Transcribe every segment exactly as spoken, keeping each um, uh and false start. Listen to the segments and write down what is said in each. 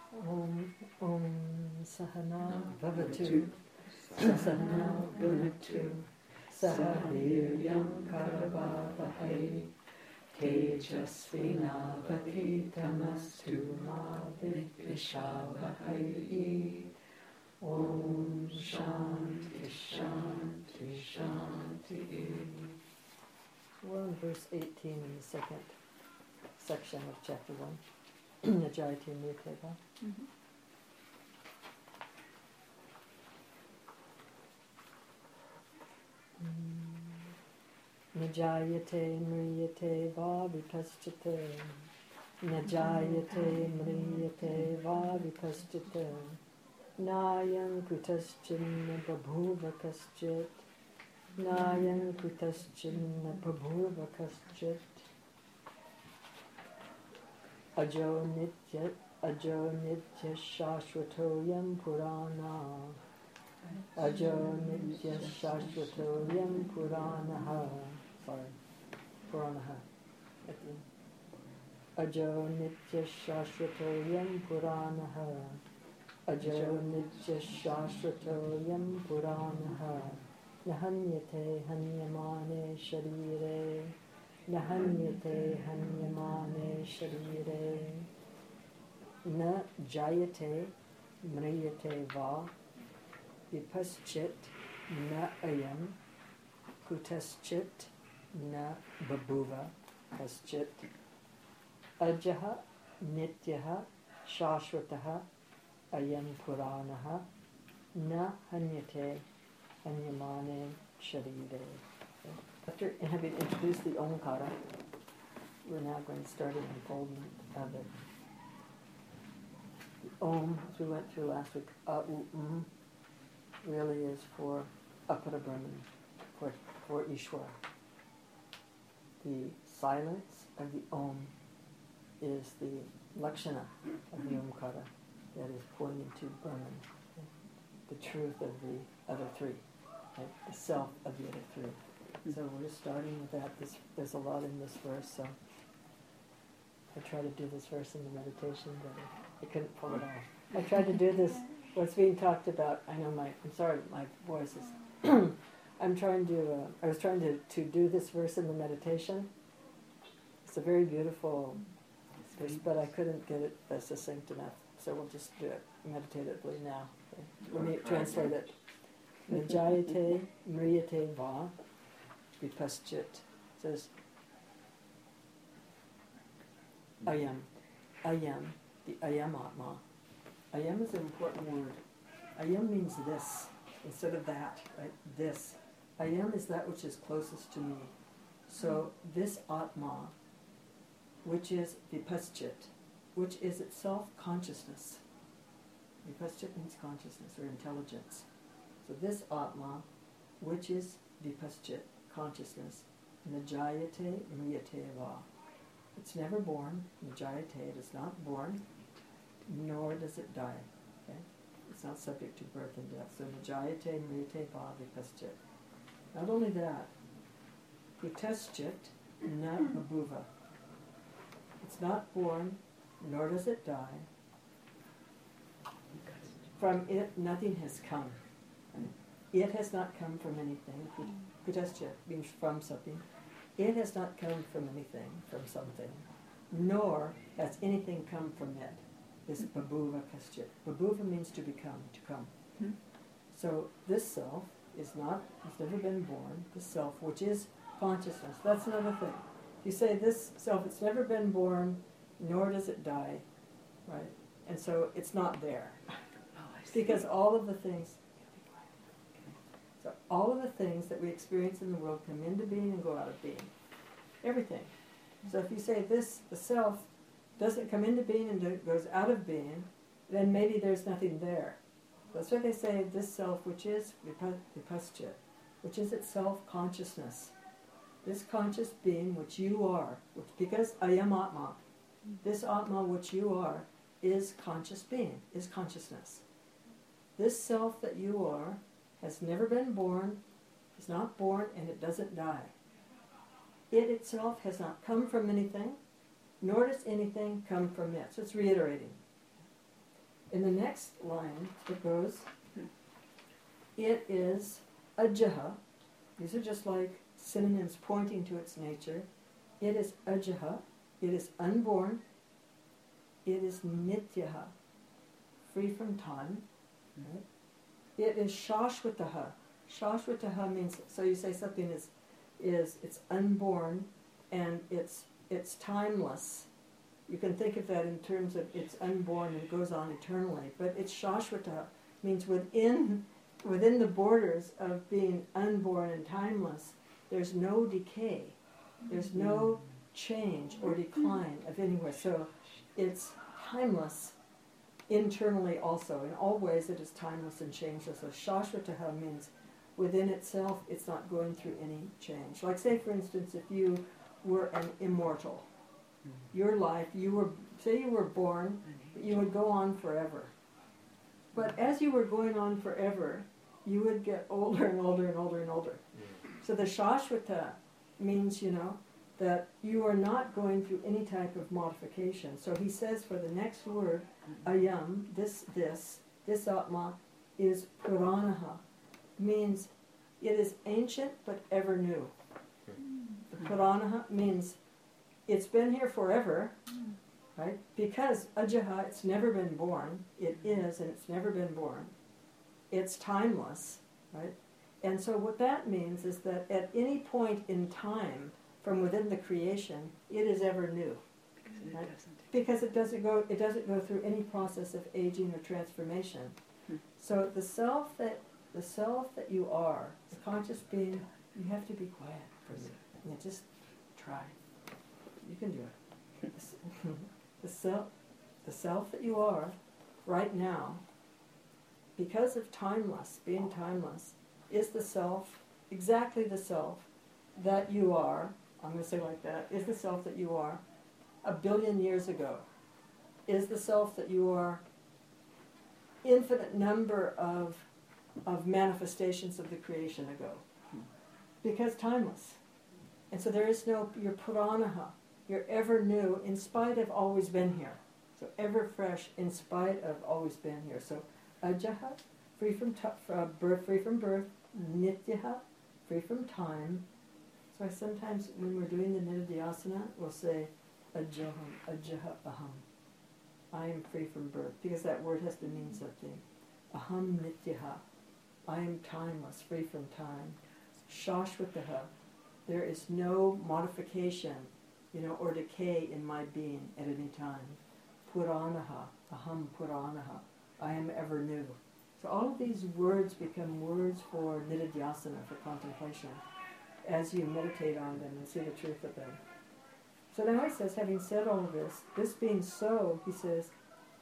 Om Om Sahana Bhavatu Sahana Bhavatu Sahaviryam Karavavahai Tejasvinavaditamastu Ma Vidvishavahai. Om Shanti Shanti Shanti. We're on verse eighteen in the second section of chapter one. Najayate Mriteva. Najayate Mriyate Va Vipaschate. Najayate Mriyate Va Vipaschate. Nayam Kritaschinna Prabhuva Kaschit. Nayam Kritaschinna Prabhuva Kaschit. Ajo Nitya Ajo Nitya Shashwatoyam Purana. Ajo Nitya Shashwatoyam Puranaha. Sorry, Puranaha. Ajo Nitya Shashwatoyam Puranaha. Ajo Nitya Shashwatoyam Puranaha. Nahanyate Hanyamane Sharire. Nahanyate Hanyamane Sharire. Na Jayate Mriyate Va Vipaschit Na Ayam Kutaschit Na Babuva Kaschit Ajaha Nityaha Shashwataha Ayam Puranaha Na Hanyate Hanyamane Sharire. After having introduced the Omkara, we're now going to start an unfoldment of it. The Om, as we went through last week, A-U-M, really is for Apara Brahman, for, for Ishwara. The silence of the Om is the Lakshana of the Omkara, that is pointing to Brahman, the truth of the other three, right? The self of the other three. So we're just starting with that. This, there's a lot in this verse, so I tried to do this verse in the meditation, but I, I couldn't pull it off. I tried to do this, what's being talked about, I know my, I'm sorry, my voice is, I'm trying to, uh, I was trying to, to do this verse in the meditation. It's a very beautiful verse, but I couldn't get it uh, succinct enough, so we'll just do it meditatively now. Okay. Let me translate it. Najayate Mriyate Va Vipaschit says Ayam. Ayam, the Ayam Atma. Ayam is an important word. Ayam means this, instead of that, right? This. Ayam is that which is closest to me. So this Atma, which is Vipaschit, which is itself consciousness. Vipaschit means consciousness or intelligence. So this Atma, which is Vipaschit, consciousness, Najayate Mriyate Va. It's never born. Najayate, it is not born, nor does it die. Okay? It's not subject to birth and death. So Najayate Mriyate Va Vipaschit. Not only that, Kutaschit Na Babuva. It's not born, nor does it die. From it, nothing has come. It has not come from anything. Kutaschit means from something. It has not come from anything, from something. Nor has anything come from it. This babuva kaschit. Babuva means to become, to come. Hmm. So this self is not, has never been born. This self, which is consciousness. That's another thing. If you say this self, it's never been born, nor does it die, right? And so it's not there. Oh, I see. Because all of the things, so all of the things that we experience in the world come into being and go out of being. Everything. So if you say this, the self, doesn't come into being and goes out of being, then maybe there's nothing there. That's why they say this self, which is vipaschit, which is itself consciousness. This conscious being which you are, which, because ayam atma, this atma which you are, is conscious being, is consciousness. This self that you are has never been born, is not born, and it doesn't die. It itself has not come from anything, nor does anything come from it. So it's reiterating. in the next line, it goes, it is ajaha. These are just like synonyms pointing to its nature. It is ajaha. It is unborn. It is nityaha, free from time. Right? It is shashvataha. Shashvataha means, so you say something is, is it's unborn and it's it's timeless. You can think of that in terms of it's unborn and goes on eternally. But it's shashvataha, means within within the borders of being unborn and timeless, there's no decay. There's no change or decline of anywhere. So it's timeless internally also. In all ways it is timeless and changeless. So shashvataha means within itself it's not going through any change. Like say for instance if you were an immortal. Your life, you were, say you were born, you would go on forever. But as you were going on forever, you would get older and older and older and older. So the shashvata means, you know, that you are not going through any type of modification. So he says for the next word, ayam, this, this, this atma is puranaha, means it is ancient but ever new. The puranaha means it's been here forever, right? Because ajaha, it's never been born. It is, and it's never been born. It's timeless, right? And so what that means is that at any point in time, from within the creation, it is ever new. Because it right? doesn't. Because it doesn't go. It doesn't go through any process of aging or transformation. Hmm. So the self that the self that you are, the conscious being, you have to be quiet for a minute. Yeah, just try. You can do it. The self, the self that you are right now, because of timeless, being timeless, is the self, exactly the self that you are, I'm going to say like that, is the self that you are a billion years ago, is the self that you are infinite number of, of manifestations of the creation ago. Because timeless. And so there is no, you're puranaha. You're ever new in spite of always been here. So ever fresh in spite of always been here. So ajaha, free from t- uh, birth, free from birth. Nityaha, free from time. So I sometimes, when we're doing the nididhyasana, we'll say ajaham, ajaha aham. I am free from birth. Because that word has to mean something. Aham nityaha. I am timeless, free from time. Shashvataha. There is no modification, you know, or decay in my being at any time. Puranaha, aham puranaha, I am ever new. So all of these words become words for nididhyasana, for contemplation, as you meditate on them and see the truth of them. So now he says, having said all of this, this being so, he says,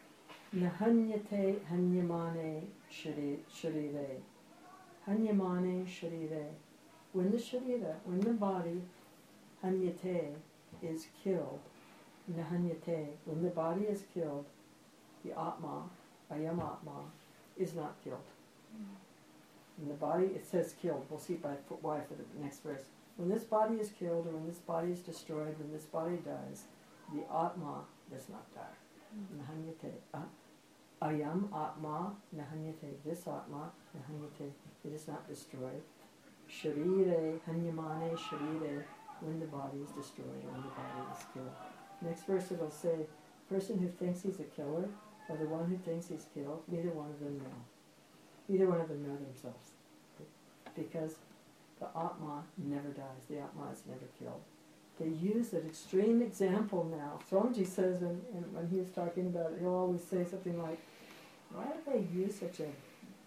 nahanyate hanyamane sharire. Hanyamane sharire. When the sharira, when the body, hanyate, is killed, nahanyate, when the body is killed, the atma, ayam atma, is not killed. When the body, it says killed, we'll see by why for the next verse. When this body is killed, or when this body is destroyed, when this body dies, the atma does not die. Nahanyate. Ayam atma nahanyate. This atma nahanyate. It is not destroyed. Sharire hanyamane sharire. When the body is destroyed, or when the body is killed. Next verse it'll say, the person who thinks he's a killer, or the one who thinks he's killed, neither one of them know. Neither one of them know themselves. Because the Atma never dies. The Atma is never killed. They use an extreme example now. Swamiji says, and, and when he was talking about it, he'll always say something like, why do they use such a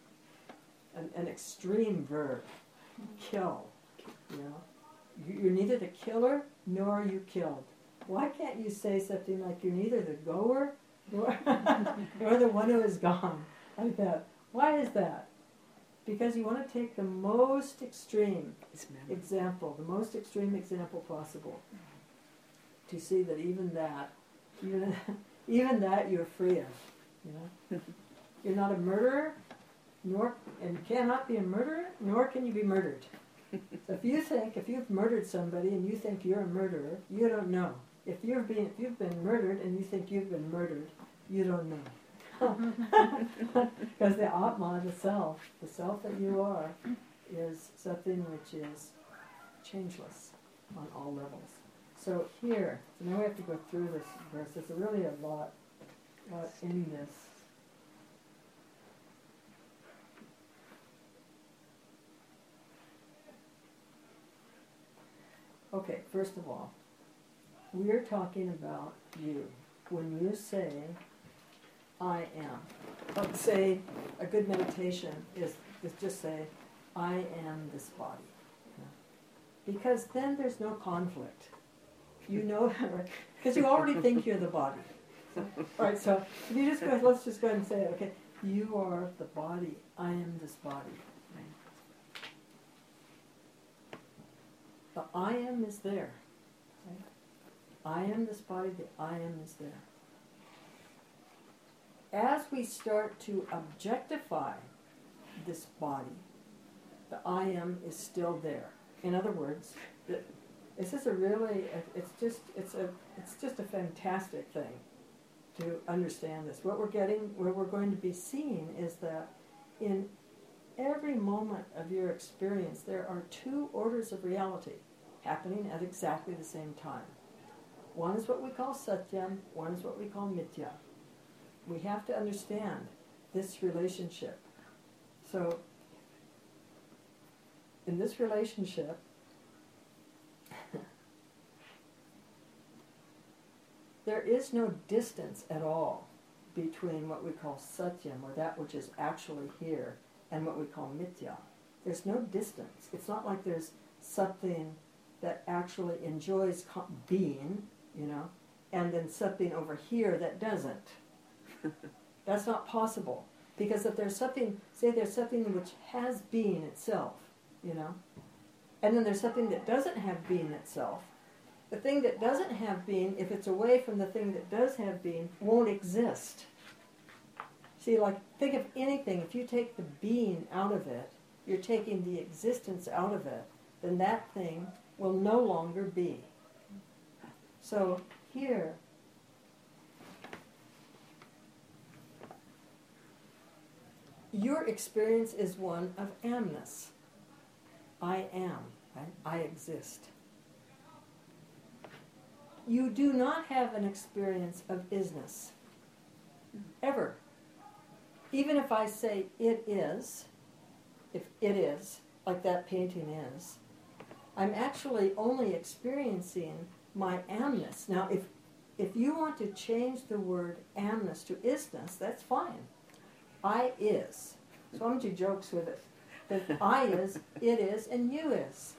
an, an extreme verb? Kill. You know? You're neither the killer nor are you killed. Why can't you say something like you're neither the goer nor, nor the one who is gone? Like that. Why is that? Because you want to take the most extreme example, the most extreme example possible, to see that even that, even, even that you're free of. You know, you're not a murderer, nor and cannot be a murderer, nor can you be murdered. So if you think, if you've murdered somebody and you think you're a murderer, you don't know. If you're being, if you've been murdered and you think you've been murdered, you don't know. Because the Atma, the self, the self that you are, is something which is changeless on all levels. So here, so now we have to go through this verse. There's really a lot, lot in this. Okay, first of all, we're talking about you. When you say, I am, let's say a good meditation is, is just say, I am this body. Because then there's no conflict. You know, because you already think you're the body. So, all right, so if you just go, let's just go ahead and say, okay, you are the body. I am this body. The I am is there. Right? I am this body, the I am is there. As we start to objectify this body, the I am is still there. In other words, the, this is a really, it's just, it's a, it's just a fantastic thing to understand this. What we're getting, what we're going to be seeing is that in every moment of your experience, there are two orders of reality happening at exactly the same time. One is what we call Satyam, one is what we call Mithya. We have to understand this relationship. So, in this relationship, there is no distance at all between what we call Satyam, or that which is actually here, and what we call Mithya. There's no distance. It's not like there's something that actually enjoys being, you know, and then something over here that doesn't. That's not possible. Because if there's something, say there's something which has being itself, you know, and then there's something that doesn't have being itself, the thing that doesn't have being, if it's away from the thing that does have being, won't exist. See, like, think of anything. If you take the being out of it, you're taking the existence out of it, then that thing will no longer be. So here, your experience is one of amness. I am. Right? I exist. You do not have an experience of isness. Ever. Even if I say it is, if it is, like that painting is, I'm actually only experiencing my amness. Now, if if you want to change the word amness to isness, that's fine. I is. So I'm going to do jokes with it. That I is, it is, and you is.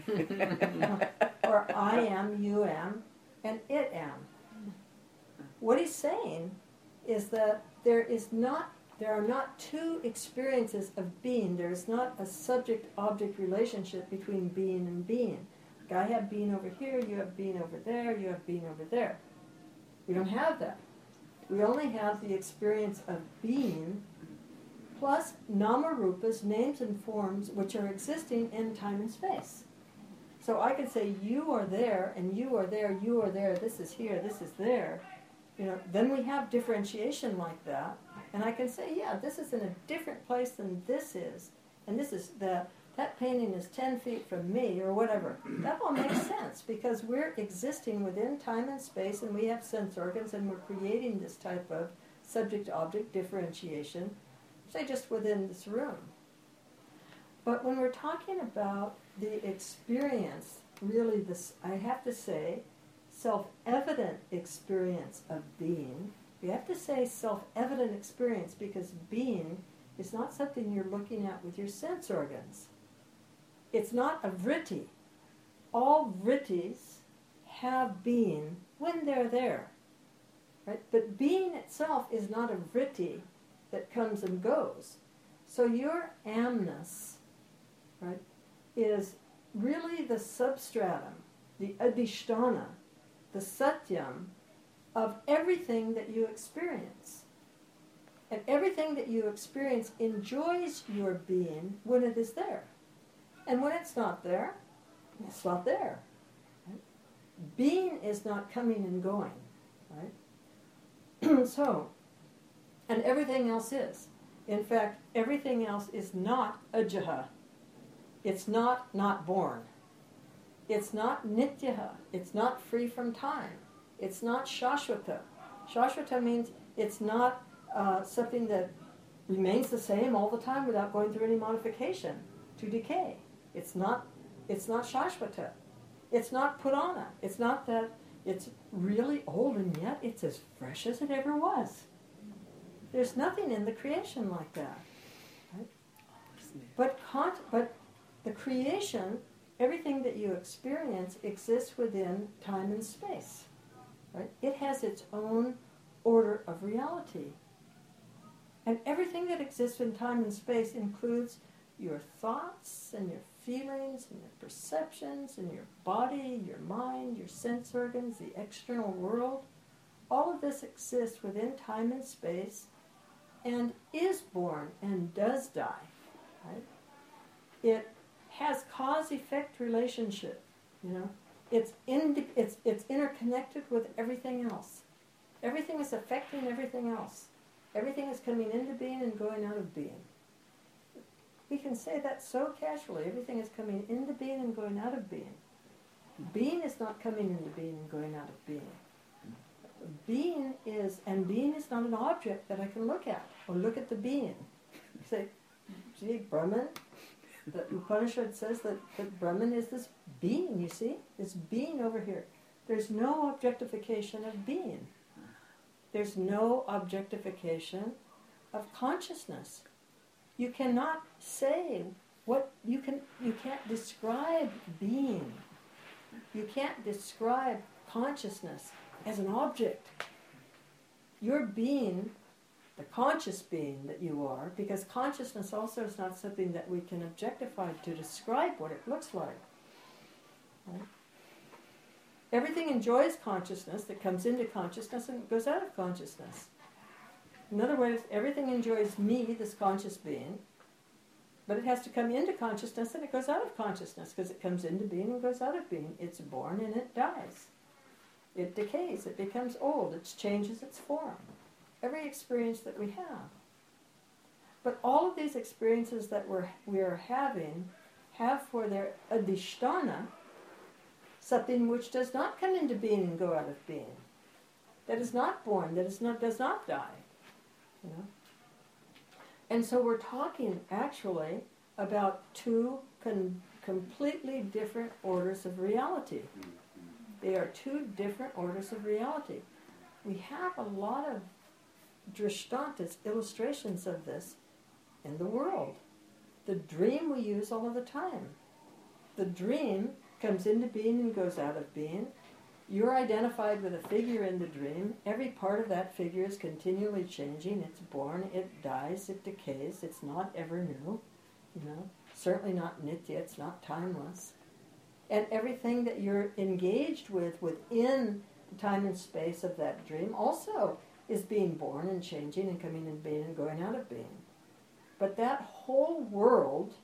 Or I am, you am, and it am. What he's saying is that there is not, there are not two experiences of being. There is not a subject-object relationship between being and being. Like I have being over here, you have being over there, you have being over there. We don't have that. We only have the experience of being plus nama-rupas, names and forms, which are existing in time and space. So I can say you are there, and you are there, you are there, this is here, this is there. You know, then we have differentiation like that, and I can say, yeah, this is in a different place than this is, and this is the that painting is ten feet from me, or whatever. That all makes sense, because we're existing within time and space, and we have sense organs, and we're creating this type of subject-object differentiation, say just within this room. But when we're talking about the experience, really this, I have to say, self-evident experience of being, we have to say self-evident experience because being is not something you're looking at with your sense organs. It's not a vritti. All vrittis have being when they're there. Right? But being itself is not a vritti that comes and goes. So your amness, right, is really the substratum, the adhisthana, the satyam of everything that you experience. And everything that you experience enjoys your being when it is there. And when it's not there, it's not there. Right? Being is not coming and going. Right? So, And everything else is. In fact, everything else is not ajaha. It's not not born. It's not nityaha. It's not free from time. It's not shashvata. Shashvata means it's not uh, something that remains the same all the time without going through any modification to decay. It's not, it's not shashvata. It's not purana. It's not that it's really old and yet it's as fresh as it ever was. There's nothing in the creation like that. Right? But, con- but the creation, everything that you experience exists within time and space. Right? It has its own order of reality. And everything that exists in time and space includes your thoughts and your feelings and your perceptions and your body, your mind, your sense organs, the external world. All of this exists within time and space and is born and does die. Right? It has cause-effect relationship. You know, it's in, it's it's interconnected with everything else. Everything is affecting everything else. Everything is coming into being and going out of being. We can say that so casually. Everything is coming into being and going out of being. Being is not coming into being and going out of being. Being is, and being is not an object that I can look at, or look at the being. You say, see, Brahman, the Upanishad says that, that Brahman is this being, you see? This being over here. There's no objectification of being. There's no objectification of consciousness. You cannot say what you can. You can't describe being. You can't describe consciousness as an object. Your being, the conscious being that you are, because consciousness also is not something that we can objectify to describe what it looks like. Right? Everything enjoys consciousness that comes into consciousness and goes out of consciousness. In other words, everything enjoys me, this conscious being, but it has to come into consciousness and it goes out of consciousness because it comes into being and goes out of being. It's born and it dies. It decays, it becomes old, it changes its form. Every experience that we have. But all of these experiences that we're, we are having have for their adhisthana something which does not come into being and go out of being. That is not born, that is not, does not die. You know? And so we're talking actually about two con- completely different orders of reality. They are two different orders of reality. We have a lot of drishtantas, illustrations of this in the world. The dream we use all of the time. The dream comes into being and goes out of being. You're identified with a figure in the dream. Every part of that figure is continually changing. It's born, it dies, it decays. It's not ever new. You know, certainly not nitya. It's not timeless. And everything that you're engaged with within the time and space of that dream also is being born and changing and coming into being and going out of being. But that whole world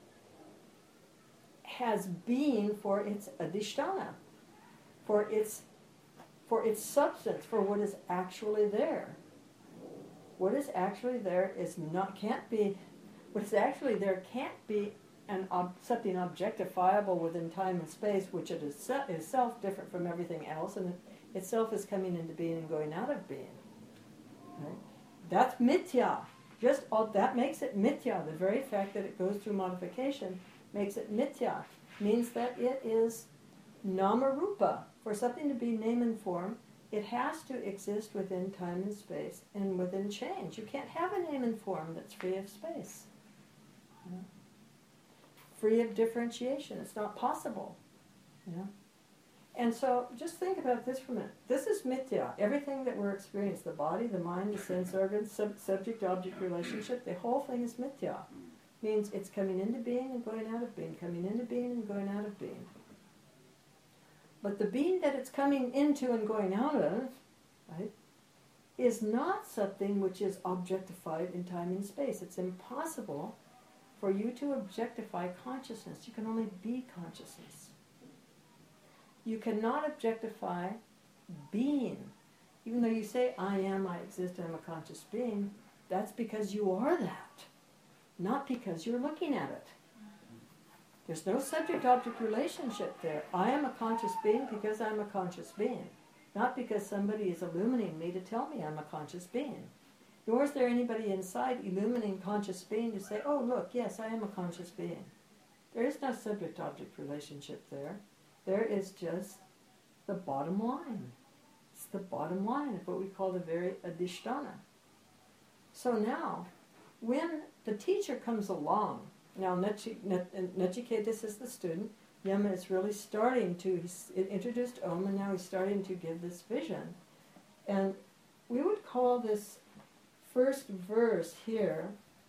has being for its adhisthana, for its for its substance, for what is actually there. What is actually there is not can't be. What is actually there can't be an ob, something objectifiable within time and space, which it is se- itself different from everything else, and it itself is coming into being and going out of being. Right? That's mithya. Just all, that makes it mithya. The very fact that it goes through modification makes it mithya. Means that it is namarupa. For something to be name and form, it has to exist within time and space and within change. You can't have a name and form that's free of space. You know? Free of differentiation. It's not possible. You know? And so just think about this for a minute. This is mithya. Everything that we're experiencing, the body, the mind, the sense organs, sub- subject-object relationship, the whole thing is mithya. Means it's coming into being and going out of being, coming into being and going out of being. But the being that it's coming into and going out of, right, is not something which is objectified in time and space. It's impossible for you to objectify consciousness. You can only be consciousness. You cannot objectify being. Even though you say, I am, I exist, I'm a conscious being, that's because you are that, not because you're looking at it. There's no subject-object relationship there. I am a conscious being because I'm a conscious being, not because somebody is illuminating me to tell me I'm a conscious being. Nor is there anybody inside illuminating conscious being to say, oh, look, yes, I am a conscious being. There is no subject-object relationship there. There is just the bottom line. It's the bottom line of what we call the very adhisthana. So now, when the teacher comes along, now Nachiketas is the student, Yama is really starting to, he's introduced Om, and now he's starting to give this vision. And we would call this first verse here,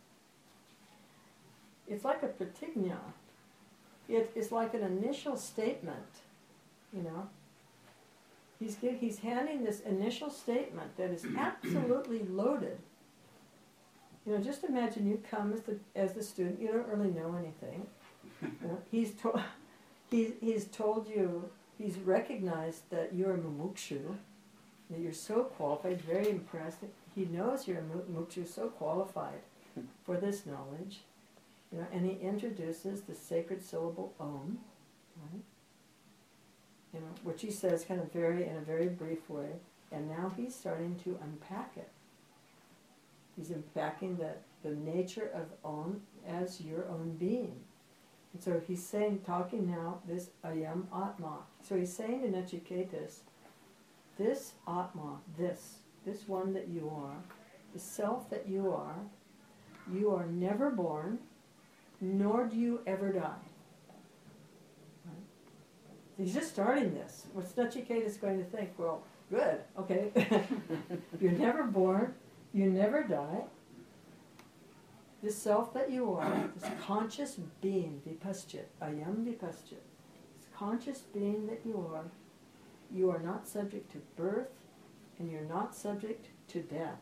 it's like a pratigna. It is like an initial statement, you know. He's, he's handing this initial statement that is absolutely loaded. You know, just imagine you come as the, as the student, you don't really know anything. You know, he's, to, he, he's told you, he's recognized that you're a mumukshu, that you're so qualified, very impressed. He knows you're a mumukshu, so qualified for this knowledge. You know, and he introduces the sacred syllable Om, right? You know, which he says kind of very in a very brief way, and now he's starting to unpack it. He's unpacking the, the nature of Om as your own being. And so he's saying, talking now, this Ayam Atma. So he's saying to Nachiketas, this Atma, this, this one that you are, the self that you are, you are never born, nor do you ever die. Right? He's just starting this. What's Nachiketas going to think? Well, good, okay. You're never born, you never die. This self that you are, this conscious being, vipaschit, ayam vipaschit, this conscious being that you are, you are not subject to birth, and you're not subject to death.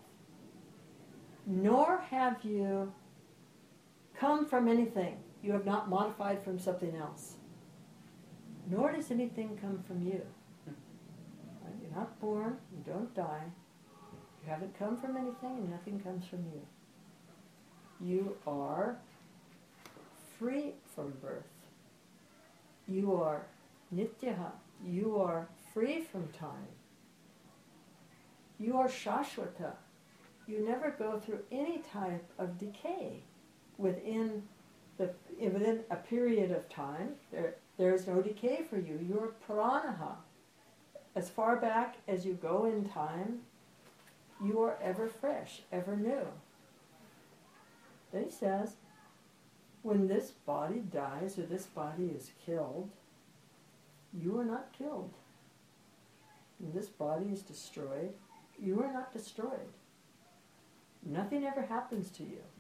Nor have you come from anything. You have not modified from something else. Nor does anything come from you. Right? You're not born, you don't die. You haven't come from anything, and nothing comes from you. You are free from birth. You are nityaha. You are free from time. You are shashwata. You never go through any type of decay within the within a period of time. There there is no decay for you. You are pranaha. As far back as you go in time, you are ever fresh, ever new. Then he says, when this body dies or this body is killed, you are not killed. When this body is destroyed, you are not destroyed. Nothing ever happens to you.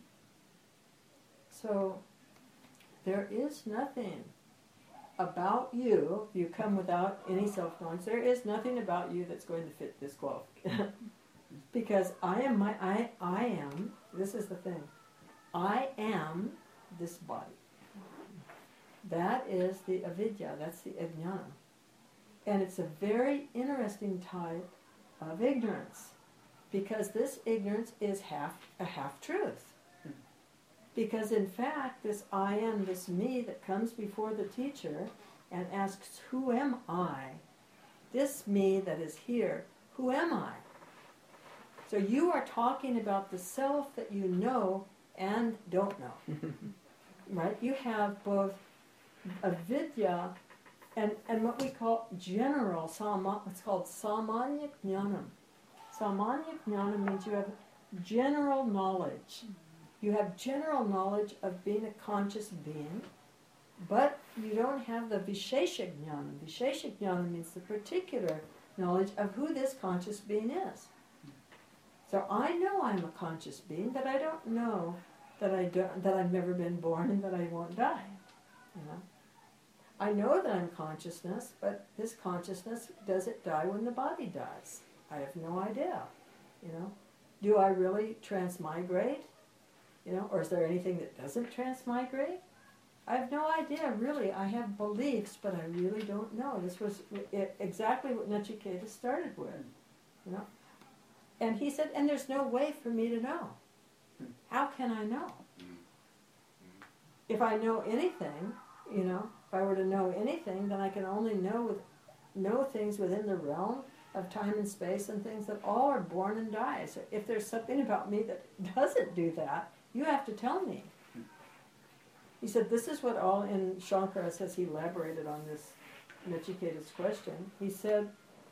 So, there is nothing about you, if you come without any self-knowledge, there is nothing about you that's going to fit this qualification. Because I am my, I, I am, this is the thing, I am this body. That is the avidya, that's the ajnana. And it's a very interesting type of ignorance, because this ignorance is half a half-truth. Because in fact, this I am, this me that comes before the teacher and asks, who am I? This me that is here, who am I? So you are talking about the self that you know and don't know. Right? You have both avidya and, and what we call general, sama, it's called samanya jnanam. Samanya jnanam means you have general knowledge. You have general knowledge of being a conscious being, but you don't have the vishesha jnana. Vishesha jnana means the particular knowledge of who this conscious being is. So I know I'm a conscious being, but I don't know that I don't, that I've never been born and that I won't die. You know? I know that I'm consciousness, but this consciousness, does it die when the body dies? I have no idea. You know, do I really transmigrate? You know, or is there anything that doesn't transmigrate? I have no idea, really. I have beliefs, but I really don't know. This was exactly what Nachiketas started with, you know. And he said, and there's no way for me to know. can I know? If I know anything, you know, if I were to know anything, then I can only know with, know things within the realm of time and space and things that all are born and die. So if there's something about me that doesn't do that, you have to tell me. He said, this is what all, in Shankara says, he elaborated on this Nachiketa's question. He said,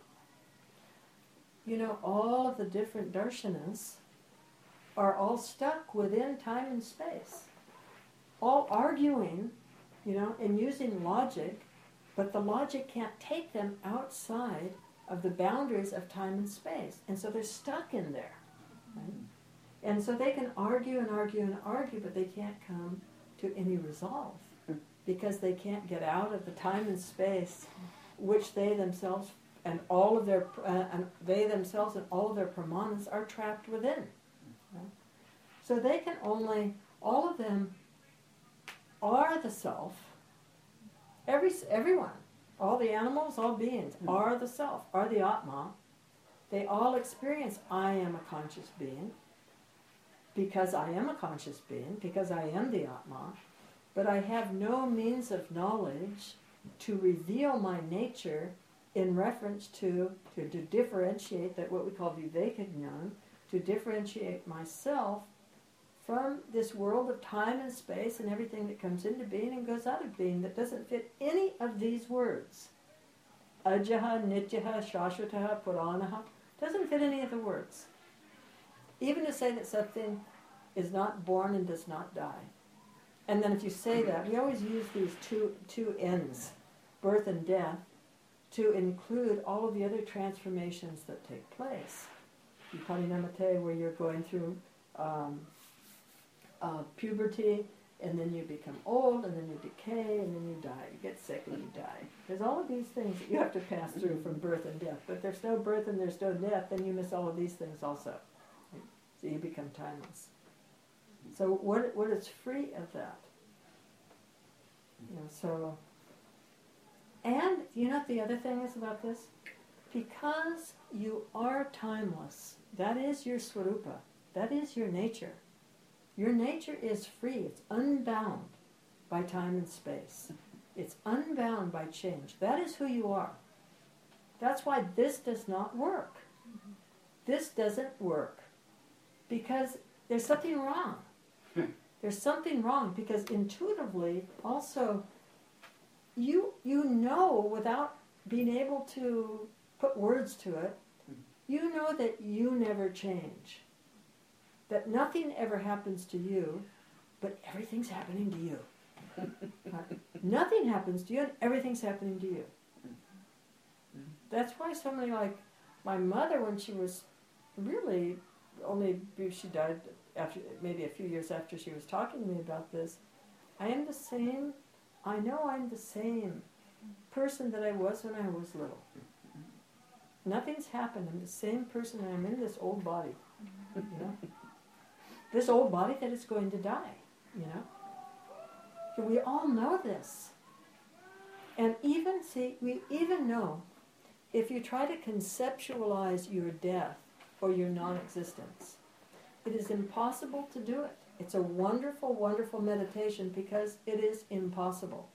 you know, all of the different darshanas are all stuck within time and space, all arguing, you know, and using logic, but the logic can't take them outside of the boundaries of time and space. And so they're stuck in there. Right? And so they can argue and argue and argue, but they can't come to any resolve because they can't get out of the time and space which they themselves and all of their uh, and they themselves and all of their pramanas are trapped within. Right? So they can only, all of them are the self. Every everyone, all the animals, all beings are the self, are the Atma. They all experience I am a conscious being because I am a conscious being, because I am the Atma, but I have no means of knowledge to reveal my nature in reference to, to, to differentiate that what we call Vivekajnana, to differentiate myself from this world of time and space and everything that comes into being and goes out of being that doesn't fit any of these words. Ajaha, Nityaha, Shashvataha, Puranaha, doesn't fit any of the words. Even to say that something is not born and does not die. And then if you say that, we always use these two, two ends, birth and death, to include all of the other transformations that take place. Parinamate, where you're going through um, uh, puberty, and then you become old, and then you decay, and then you die. You get sick and you die. There's all of these things that you have to pass through from birth and death. But if there's no birth and there's no death, then you miss all of these things also. So you become timeless. So what what is free of that? You know, so, and you know what the other thing is about this? Because you are timeless, that is your swarupa, that is your nature. Your nature is free, it's unbound by time and space. It's unbound by change. That is who you are. That's why this does not work. This doesn't work because there's something wrong. There's something wrong because intuitively also you you know without being able to put words to it, you know that you never change. That nothing ever happens to you, but everything's happening to you. Right? Nothing happens to you and everything's happening to you. That's why somebody like my mother, when she was really only, she died after maybe a few years after she was talking to me about this, I am the same, I know I'm the same person that I was when I was little. Nothing's happened. I'm the same person and I'm in this old body. You know? This old body that is going to die, you know. So we all know this. And even, see, we even know if you try to conceptualize your death or your non-existence, it is impossible to do it. It's a wonderful, wonderful meditation because it is impossible.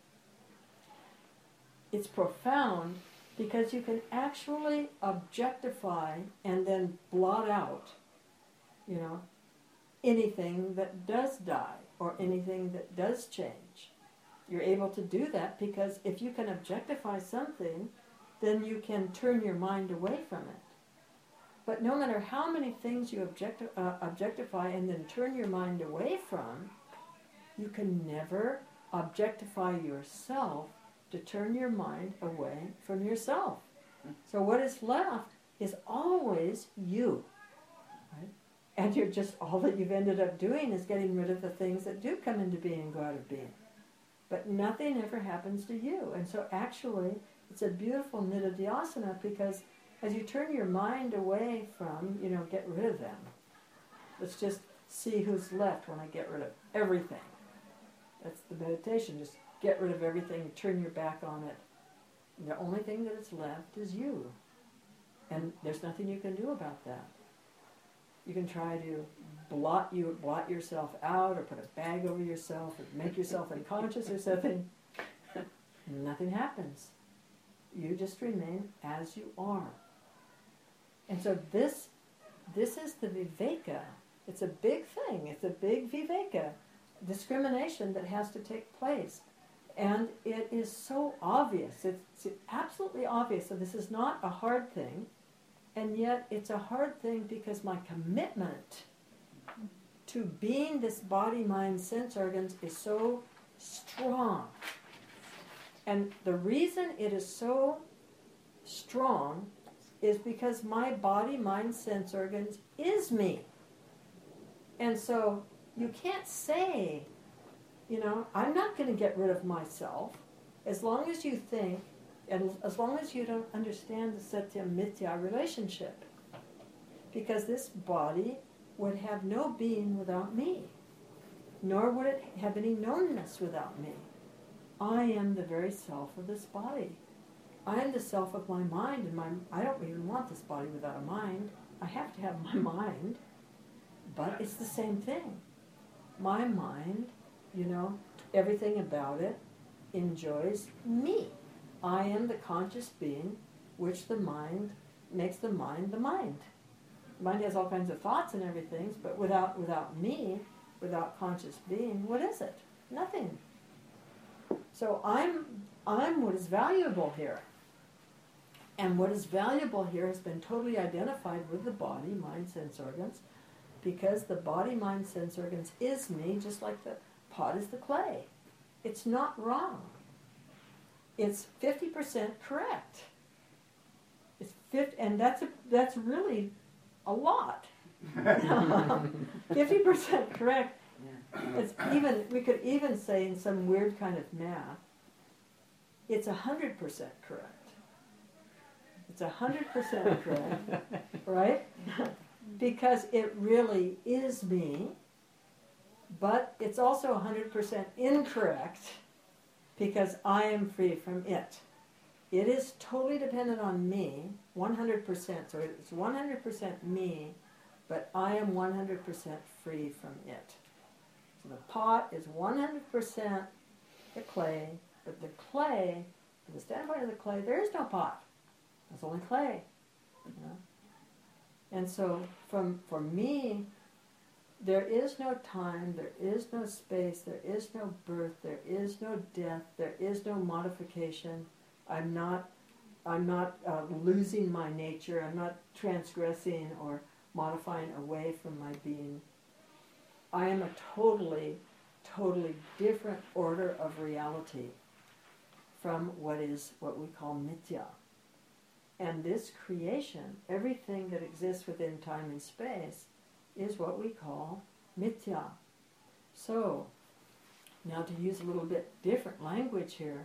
It's profound because you can actually objectify and then blot out, you know, anything that does die or anything that does change. You're able to do that because if you can objectify something, then you can turn your mind away from it. But no matter how many things you objecti- uh, objectify and then turn your mind away from, you can never objectify yourself to turn your mind away from yourself. So what is left is always you. Right? And you're just, all that you've ended up doing is getting rid of the things that do come into being and go out of being. But nothing ever happens to you. And so actually, it's a beautiful nididhyasana because as you turn your mind away from, you know, get rid of them. Let's just see who's left when I get rid of everything. That's the meditation. Just get rid of everything, turn your back on it. And the only thing that is left is you. And there's nothing you can do about that. You can try to blot you blot yourself out, or put a bag over yourself, or make yourself unconscious or something. Nothing happens. You just remain as you are. And so this, this is the viveka. It's a big thing. It's a big viveka, discrimination that has to take place. And it is so obvious. It's, it's absolutely obvious. So this is not a hard thing. And yet it's a hard thing because my commitment to being this body, mind, sense organs is so strong. And the reason it is so strong is because my body, mind, sense organs is me. And so you can't say, you know, I'm not going to get rid of myself as long as you think, and as long as you don't understand the Satya Mithya relationship. Because this body would have no being without me, nor would it have any knownness without me. I am the very self of this body. I am the self of my mind, and my I don't even want this body without a mind. I have to have my mind, but it's the same thing. My mind, you know, everything about it enjoys me. I am the conscious being, which the mind makes the mind the mind. The mind has all kinds of thoughts and everything, but without without me, without conscious being, what is it? Nothing. So I'm I'm what is valuable here. And what is valuable here has been totally identified with the body, mind, sense organs, because the body, mind, sense organs is me, just like the pot is the clay. It's not wrong. It's fifty percent correct. It's fifty, and that's a, that's really a lot. fifty percent correct. It's even, we could even say in some weird kind of math, it's one hundred percent correct. It's one hundred percent correct, right? Because it really is me, but it's also one hundred percent incorrect because I am free from it. It is totally dependent on me, one hundred percent. So it's one hundred percent me, but I am one hundred percent free from it. So the pot is one hundred percent the clay, but the clay, from the standpoint of the clay, there is no pot. There's only clay. You know? And so from for me, there is no time, there is no space, there is no birth, there is no death, there is no modification. I'm not, I'm not uh, losing my nature. I'm not transgressing or modifying away from my being. I am a totally, totally different order of reality from what is what we call mithya. And this creation, everything that exists within time and space, is what we call mithya. So, now to use a little bit different language here,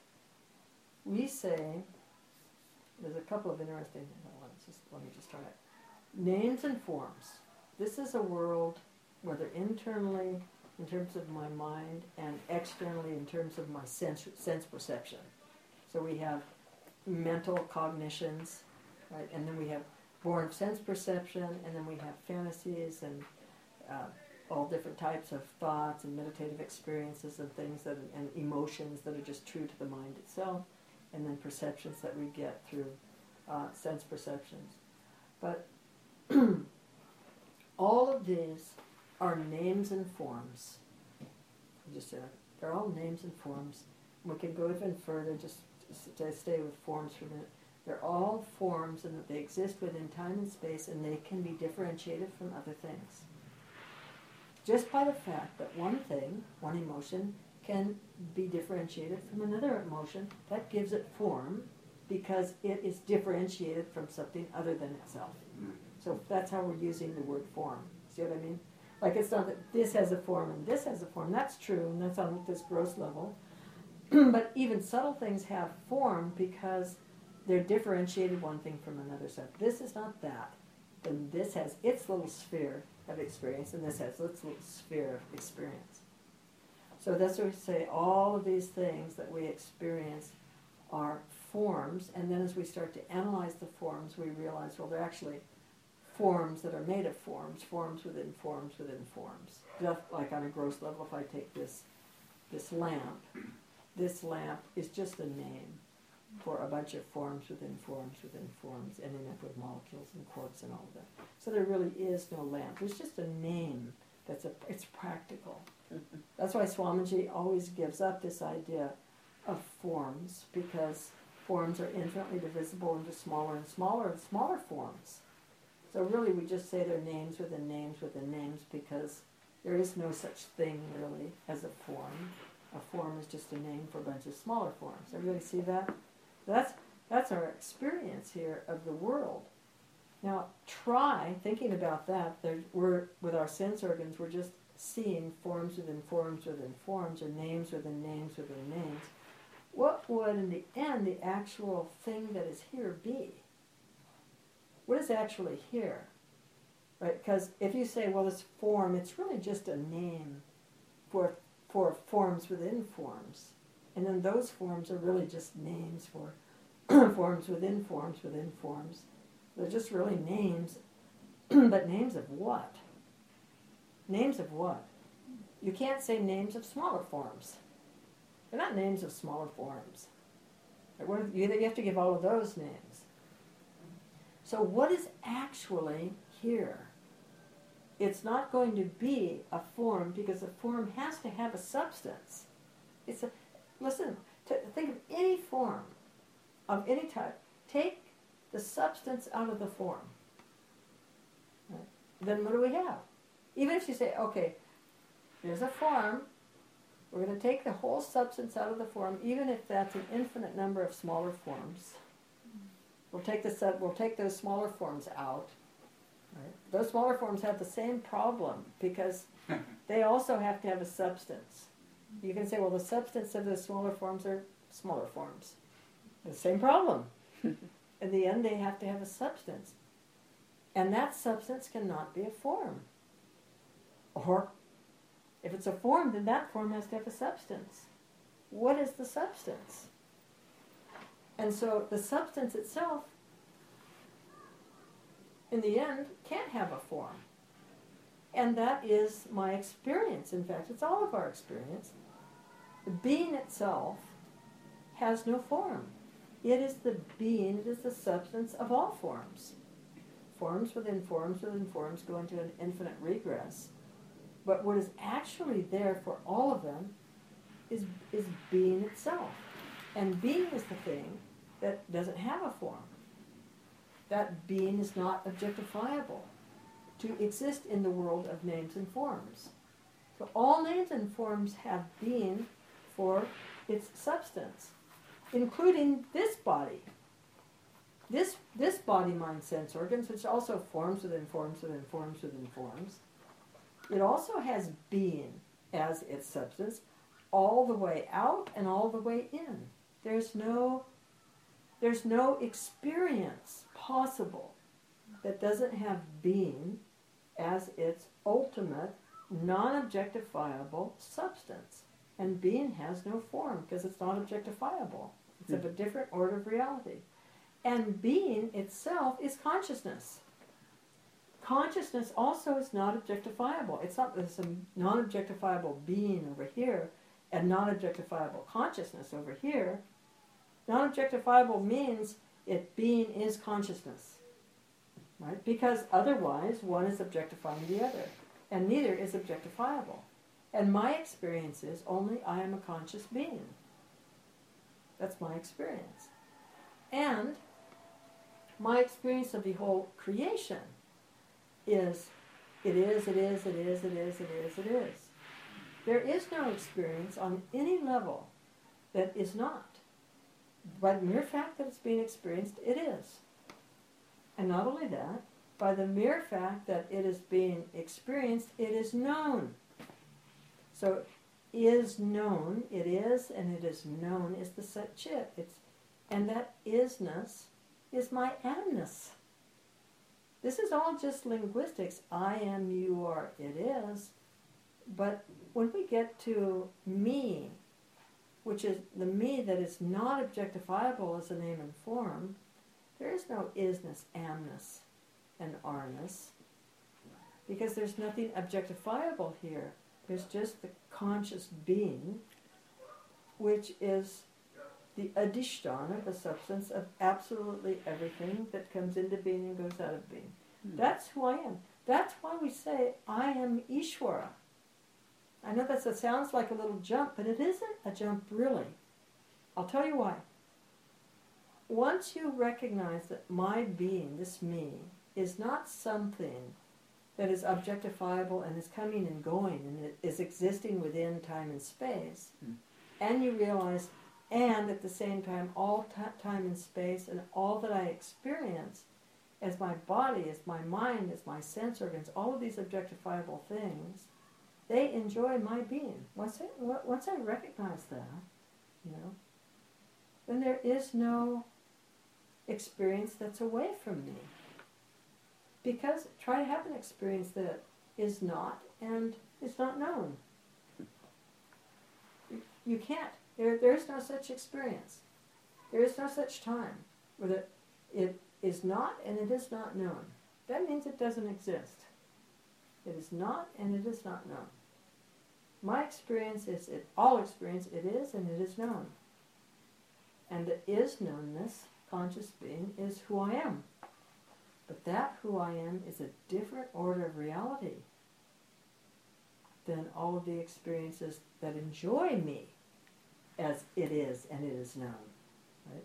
we say, there's a couple of interesting ones, just, let me just try it. Names and forms. This is a world, whether internally in terms of my mind and externally in terms of my sense, sense perception. So we have mental cognitions, right? And then we have born sense perception, and then we have fantasies and uh, all different types of thoughts and meditative experiences and things that, and emotions that are just true to the mind itself, and then perceptions that we get through uh, sense perceptions. But all of these are names and forms. Just uh, they're all names and forms. We can go even further, just to stay with forms for a minute. They're all forms in that they exist within time and space, and they can be differentiated from other things. Just by the fact that one thing, one emotion, can be differentiated from another emotion, that gives it form because it is differentiated from something other than itself. So that's how we're using the word form. See what I mean? Like, it's not that this has a form and this has a form. That's true, and that's on this gross level. But even subtle things have form because they're differentiated one thing from another. So if this is not that, then this has its little sphere of experience, and this has its little sphere of experience. So that's what we say, all of these things that we experience are forms, and then as we start to analyze the forms, we realize, well, they're actually forms that are made of forms, forms within forms within forms. Just like on a gross level, if I take this, this lamp, this lamp is just a name for a bunch of forms within forms within forms, ending up with molecules and quarks and all of that. So there really is no lamp. There's just a name that's a, it's practical. That's why Swamiji always gives up this idea of forms, because forms are infinitely divisible into smaller and smaller and smaller forms. So really we just say they're names within names within names, because there is no such thing really as a form. A form is just a name for a bunch of smaller forms. Everybody see that? That's, that's our experience here of the world. Now try thinking about that. There, we're, with our sense organs, we're just seeing forms within forms within forms, or names within names within names. What would, in the end, the actual thing that is here be? What is actually here? Right? Because if you say, well, this form, it's really just a name for, for forms within forms. And then those forms are really just names for forms within forms within forms. They're just really names, but names of what? Names of what? You can't say names of smaller forms. They're not names of smaller forms. You have to give all of those names. So what is actually here? It's not going to be a form, because a form has to have a substance. It's a, listen, to think of any form of any type. Take the substance out of the form. Right? Then what do we have? Even if you say, okay, there's a form, we're going to take the whole substance out of the form, even if that's an infinite number of smaller forms. We'll take the sub, we'll take those smaller forms out. Right? Those smaller forms have the same problem, because they also have to have a substance. You can say, well, the substance of the smaller forms are smaller forms. The same problem. In the end, they have to have a substance. And that substance cannot be a form. Or, if it's a form, then that form has to have a substance. What is the substance? And so the substance itself, in the end, can't have a form. And that is my experience. In fact, it's all of our experience. The being itself has no form. It is the being, it is the substance of all forms. Forms within forms within forms go into an infinite regress. But what is actually there for all of them is, is being itself. And being is the thing that doesn't have a form. That being is not objectifiable to exist in the world of names and forms. So all names and forms have being for its substance, including this body. This, this body, mind, sense organs, which also forms within forms within forms within forms, it also has being as its substance all the way out and all the way in. There's no, there's no experience possible that doesn't have being as its ultimate, non-objectifiable substance. And being has no form, because it's not objectifiable. It's of a different order of reality. And being itself is consciousness. Consciousness also is not objectifiable. It's not there's some non-objectifiable being over here and non-objectifiable consciousness over here. Non-objectifiable means it being is consciousness. Right? Because otherwise one is objectifying the other. And neither is objectifiable. And my experience is only I am a conscious being. That's my experience. And my experience of the whole creation is, it is, it is, it is, it is, it is, it is. There is no experience on any level that is not. By the mere fact that it's being experienced, it is. And not only that, by the mere fact that it is being experienced, it is known. So, is known, it is, and it is known is the Sat Chit. It's, and that isness is my amness. This is all just linguistics. I am, you are, it is. But when we get to me, which is the me that is not objectifiable as a name and form, there is no isness, amness. and are-ness, because there's nothing objectifiable here. There's just the conscious being, which is the adhisthana, the substance of absolutely everything that comes into being and goes out of being. Hmm. That's who I am. That's why we say, I am Ishvara. I know that sounds like a little jump, but it isn't a jump really. I'll tell you why. Once you recognize that my being, this me, is not something that is objectifiable and is coming and going and it is existing within time and space, hmm. and you realize, and at the same time, all t- time and space and all that I experience as my body, as my mind, as my sense organs, all of these objectifiable things, they enjoy my being. Once I, once I recognize that, you know, then there is no experience that's away from me. Because try to have an experience that is not and is not known. You can't. There, there is no such experience. There is no such time where the, it is not and it is not known. That means it doesn't exist. It is not and it is not known. My experience is, it, all experience, it is and it is known. And the is-knownness, conscious being, is who I am. But that who I am is a different order of reality than all of the experiences that enjoy me as it is and it is known. Right?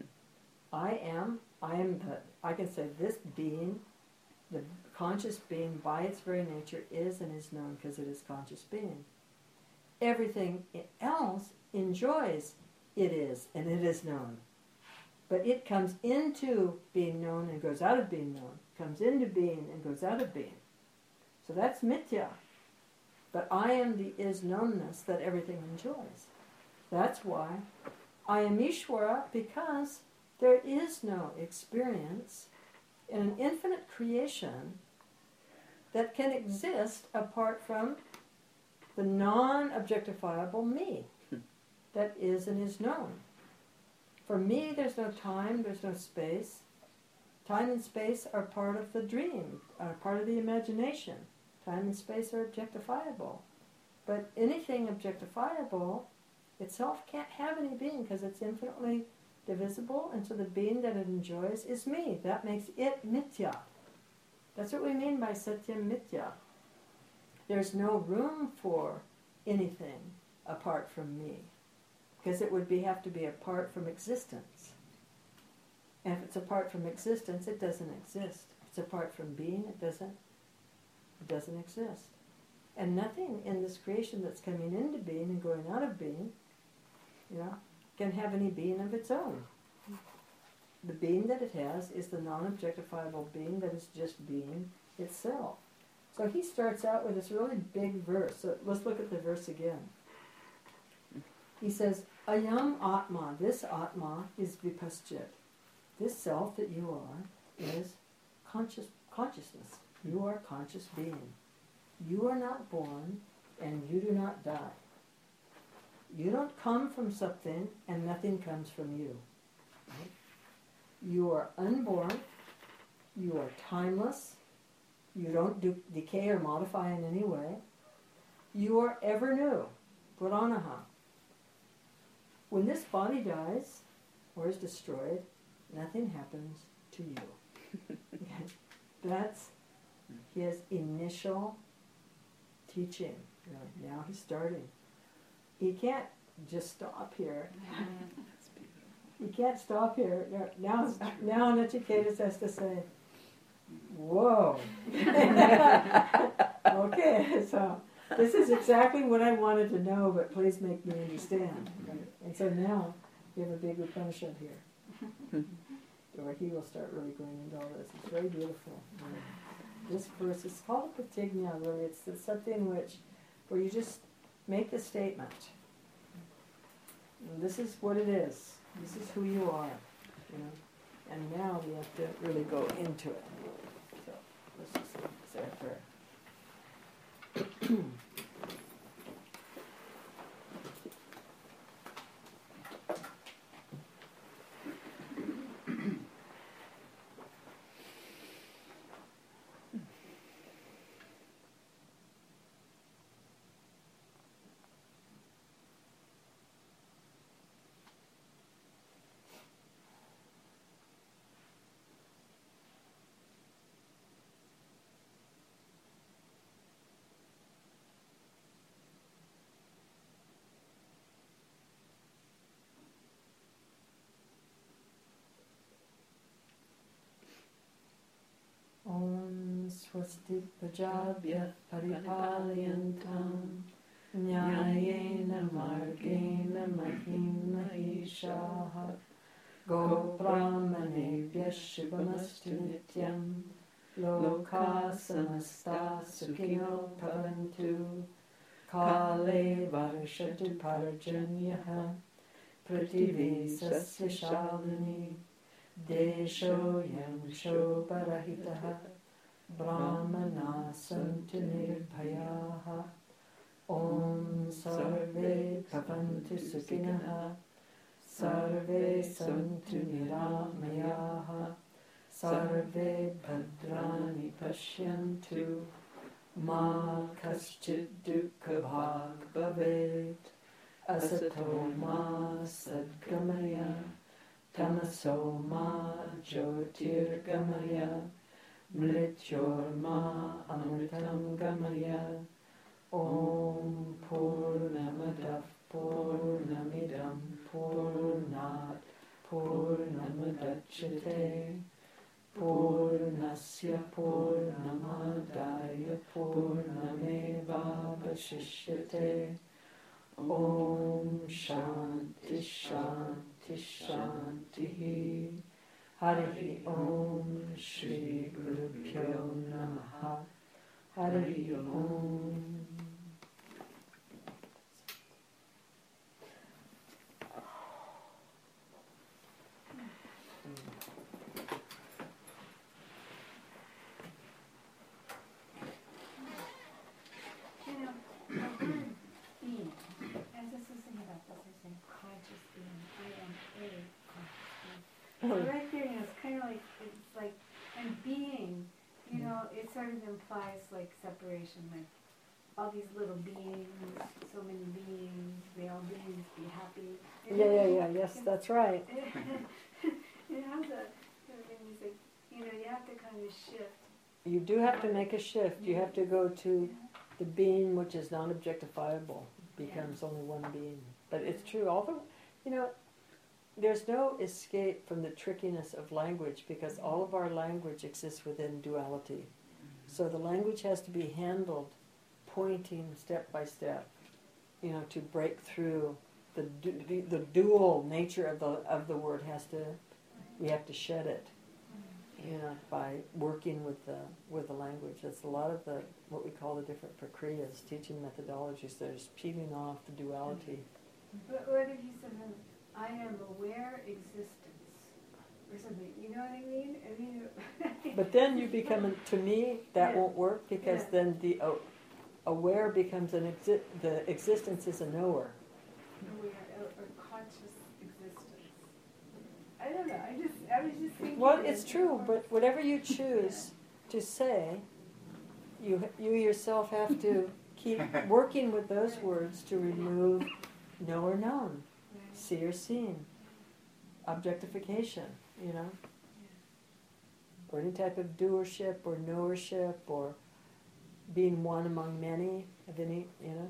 I am, I am the, I can say this being, the conscious being by its very nature is and is known because it is conscious being. Everything else enjoys it is and it is known. But it comes into being known and goes out of being known, comes into being and goes out of being. So that's mithya. But I am the is-knownness that everything enjoys. That's why I am Ishvara, because there is no experience in an infinite creation that can exist apart from the non-objectifiable me that is and is known. For me, there's no time, there's no space. Time and space are part of the dream, are part of the imagination. Time and space are objectifiable. But anything objectifiable itself can't have any being because it's infinitely divisible, and so the being that it enjoys is me. That makes it mithya. That's what we mean by satyam mithya. There's no room for anything apart from me, because it would be have to be apart from existence. And if it's apart from existence, it doesn't exist. If it's apart from being, it doesn't, it doesn't exist. And nothing in this creation that's coming into being and going out of being, you know, can have any being of its own. The being that it has is the non-objectifiable being that is just being itself. So he starts out with this really big verse. So let's look at the verse again. He says, Ayam Atma, this Atma is vipaschit. This self that you are is conscious consciousness. You are conscious being. You are not born and you do not die. You don't come from something and nothing comes from you. Right? You are unborn. You are timeless. You don't do, decay or modify in any way. You are ever new. Puranaha. When this body dies or is destroyed, nothing happens to you. That's his initial teaching. Really. Now he's starting. He can't just stop here. He can't stop here. Now, now Nachiketas has to say, whoa. Okay, so this is exactly what I wanted to know, but please make me understand. Right? And so now we have a big Upanishad here, where he will start really going into all this. It's very beautiful. Right? This verse is called Pratigna, really. It's, it's something which, where you just make the statement. And this is what it is. This is who you are. You know? And now we have to really go into it. So let's just say a prayer. swasti prajabhya paripalyantam nyayena margena mahim mahishaha go brahmanebhya shubhamastu nityam loka samasta sukhino bhavantu kale varshatu parjanyaha prithvi sasya shalini desho yam shobharahitaha brahmana santu nirbhayaha om sarve bhavantu sukhinaha sarve santu niramayaha sarve bhadrani pashyantu ma kaschid dukkha bhag bhavet asato ma sadgamaya tamaso ma jyotirgamaya mrityor ma amritam gamaya om purnamadav purnamidam purnat purnamadachyate purnasya purnamadaya purnamevavashishyate om shanti shanti shanti Hari Om Shri Gurubhyo Namaha Hari Om. Right there, you know, it's kind of like, it's like, and being, you know, it sort of implies like separation, like all these little beings, so many beings, may all beings be happy. Yeah, yeah, yeah, yes, that's right. It has a, it's like, you know, you have to kind of shift. You do have to make a shift. You have to go to the being which is non-objectifiable, becomes only one being. But it's true, although, you know, there's no escape from the trickiness of language because all of our language exists within duality. So the language has to be handled pointing step by step, you know, to break through the du- the, the dual nature of the of the word has to, we have to shed it, you know, by working with the with the language. That's a lot of the what we call the different prakriyas, teaching methodologies. There's peeling off the duality. But what if you said, I am aware existence, or something, you know what I mean? I mean but then you become, to me, that yeah. won't work because yeah. then the uh, aware becomes an exi- the existence is a knower. Aware, or, or conscious existence. I don't know, I just, I was just thinking. Well, it's true, but whatever you choose yeah. to say, you you yourself have to keep working with those words to remove know or known. See or seen, objectification, you know, yeah. or any type of doership or knowership or being one among many of any, you know.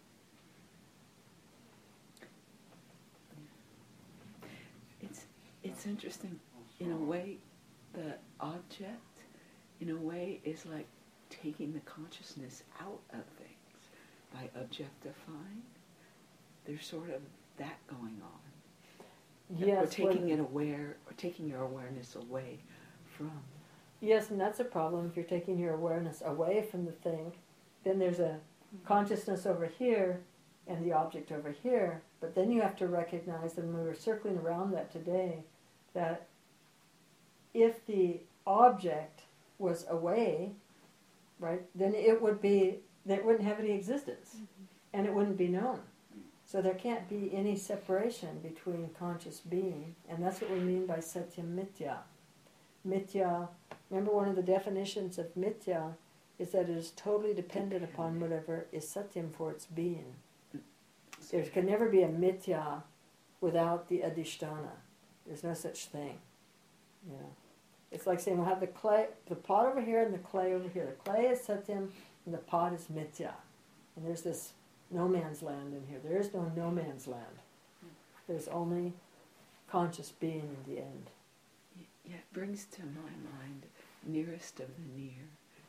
It's it's interesting, in a way, the object, in a way, is like taking the consciousness out of things by objectifying. There's sort of that going on. Yes, or taking it aware, or taking your awareness away from. Yes, and that's a problem. If you're taking your awareness away from the thing, then there's a consciousness over here and the object over here. But then you have to recognize, and we were circling around that today, that if the object was away, right, then it would be, it wouldn't have any existence, mm-hmm. and it wouldn't be known. So there can't be any separation between conscious being, and that's what we mean by satyam mithya. Mithya, remember one of the definitions of mithya is that it is totally dependent upon whatever is satyam for its being. There can never be a mithya without the adhisthana. There's no such thing. You know, it's like saying we'll have the clay, the pot over here and the clay over here. The clay is satyam and the pot is mithya. And there's this no man's land in here. There is no no man's land. There's only conscious being in the end. Yeah, it brings to my mind nearest of the near.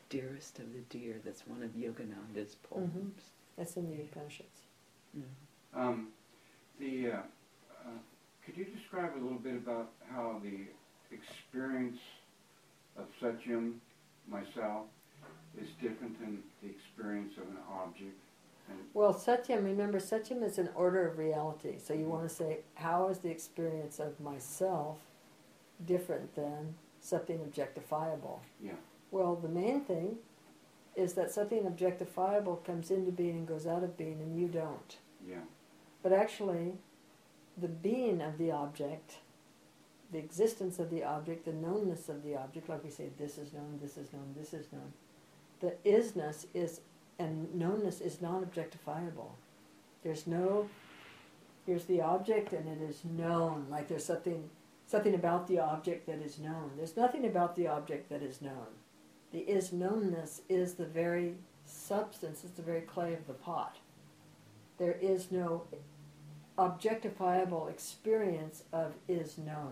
dearest of the deer. That's one of Yogananda's poems. Mm-hmm. That's in the Upanishads. Mm-hmm. Um, the, uh, uh, could you describe a little bit about how the experience of Satyam, myself, is different than the experience of an object? And Well, Satyam, remember, Satyam is an order of reality. So you want to say, how is the experience of myself different than something objectifiable? yeah, Well, the main thing is that something objectifiable comes into being and goes out of being, and you don't. yeah, But actually, the being of the object, the existence of the object, the knownness of the object, like we say, this is known, this is known, this is known, the isness is, and knownness is not objectifiable. There's no, here's the object and it is known, like there's something, something about the object that is known. There's nothing about the object that is known. The is knownness is the very substance, it's the very clay of the pot. There is no objectifiable experience of is known.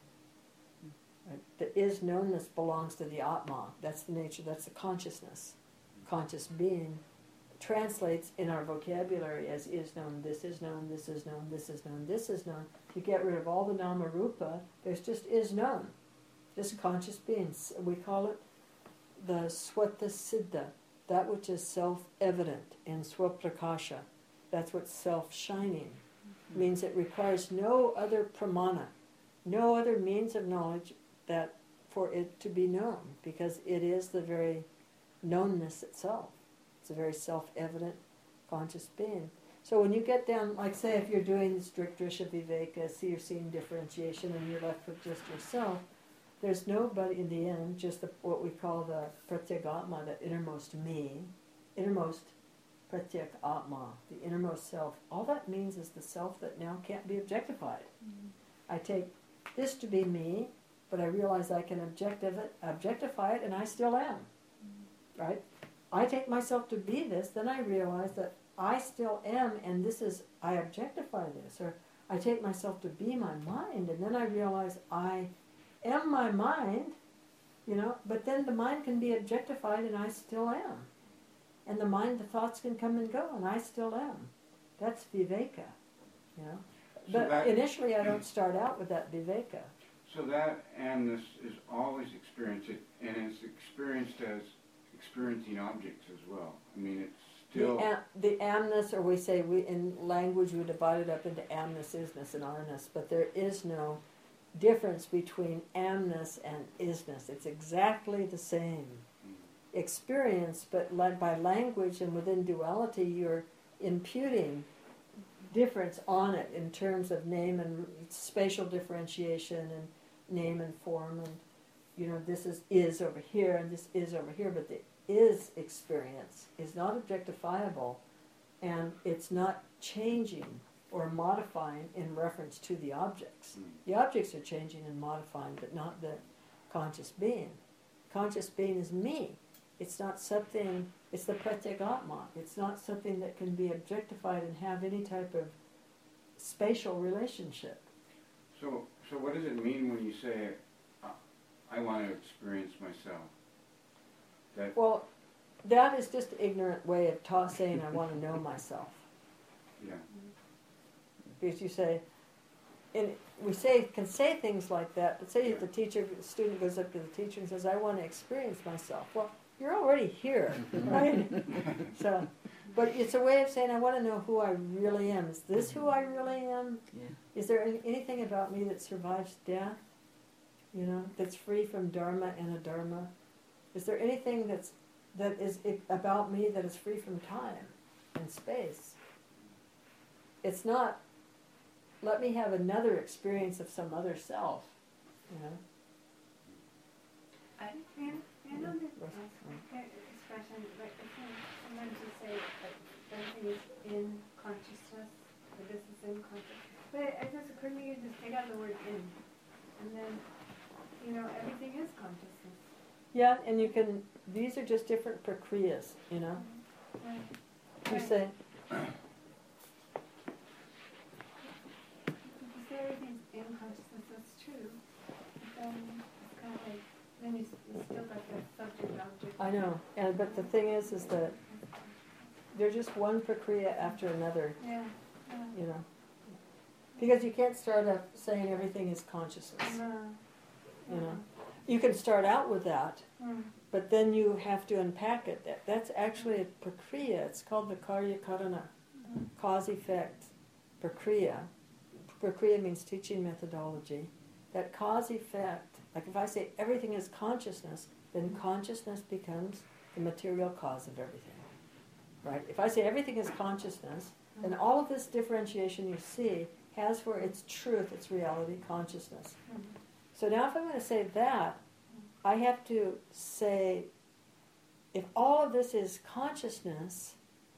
Right? The is knownness belongs to the Atma. That's the nature, that's the consciousness. Conscious being translates in our vocabulary as is known, this is known, this is known, this is known, this is known. You get rid of all the nama rupa, there's just is known. Just conscious beings. We call it the swata siddha, that which is self-evident in swaprakasha. That's what's self-shining. Mm-hmm. Means it requires no other pramana, no other means of knowledge that for it to be known, because it is the very knownness itself. It's a very self-evident conscious being. So when you get down, like say if you're doing the strict Drisha Viveka, see you're seeing differentiation and you're left with just yourself, there's nobody in the end, just the, what we call the pratyagatma, the innermost me, innermost pratyak atma, the innermost self. All that means is the self that now can't be objectified. Mm-hmm. I take this to be me, but I realize I can objective it, objectify it, and I still am. Mm-hmm. Right? I take myself to be this, then I realize that I still am, and this is, I objectify this. Or I take myself to be my mind, and then I realize I am my mind, you know, but then the mind can be objectified, and I still am. And the mind, the thoughts can come and go, and I still am. That's viveka, you know. So But that- initially I don't start out with that viveka. So that amness is always experienced, it, and it's experienced as experiencing objects as well. I mean, it's still... The, am, the amness, or we say, we in language we divide it up into amness, isness, and arness, but there is no difference between amness and isness. It's exactly the same experience, but like by language and within duality, you're imputing difference on it in terms of name and spatial differentiation and name and form, and you know, this is is over here and this is over here, but the is experience is not objectifiable, and it's not changing or modifying in reference to the objects. Mm. The objects are changing and modifying, but not the conscious being. Conscious being is me. It's not something, it's the pratyagatma. It's not something that can be objectified and have any type of spatial relationship. So, so what does it mean when you say, uh, I want to experience myself? That, Well, that is just an ignorant way of ta- saying I want to know myself. yeah. Because you say, and we say can say things like that, but say if the teacher, the student goes up to the teacher and says, I want to experience myself. Well, you're already here, right? So, but it's a way of saying I want to know who I really am. Is this who I really am? Yeah. Is there any, anything about me that survives death? You know, that's free from dharma and adharma? Is there anything that's that is it, about me that is free from time and space? It's not, let me have another experience of some other self, you know. I, and, and on this uh, expression, like, sometimes you say, like, everything is in consciousness, or this is in consciousness. But it, it just occurred to me, you just take out the word in, and then, you know, everything is consciousness. Yeah, and you can, these are just different prakriyas, you know. Right. You Right. say, If you say everything's in consciousness, that's true. But then it's kind of like, then you, s- you still got the subject object. I know, and but the thing is, is that they're just one prakriya after another, Yeah, yeah. you know. Because you can't start up saying everything is consciousness, No. you know. You can start out with that, Mm. but then you have to unpack it. That, that's actually a prakriya. It's called the karya karana, Mm. cause-effect prakriya. Prakriya means teaching methodology. That cause-effect, like if I say everything is consciousness, then consciousness becomes the material cause of everything. Right? If I say everything is consciousness, then all of this differentiation you see has for its truth, its reality, consciousness. Mm. So now if I'm going to say that, I have to say, if all of this is consciousness,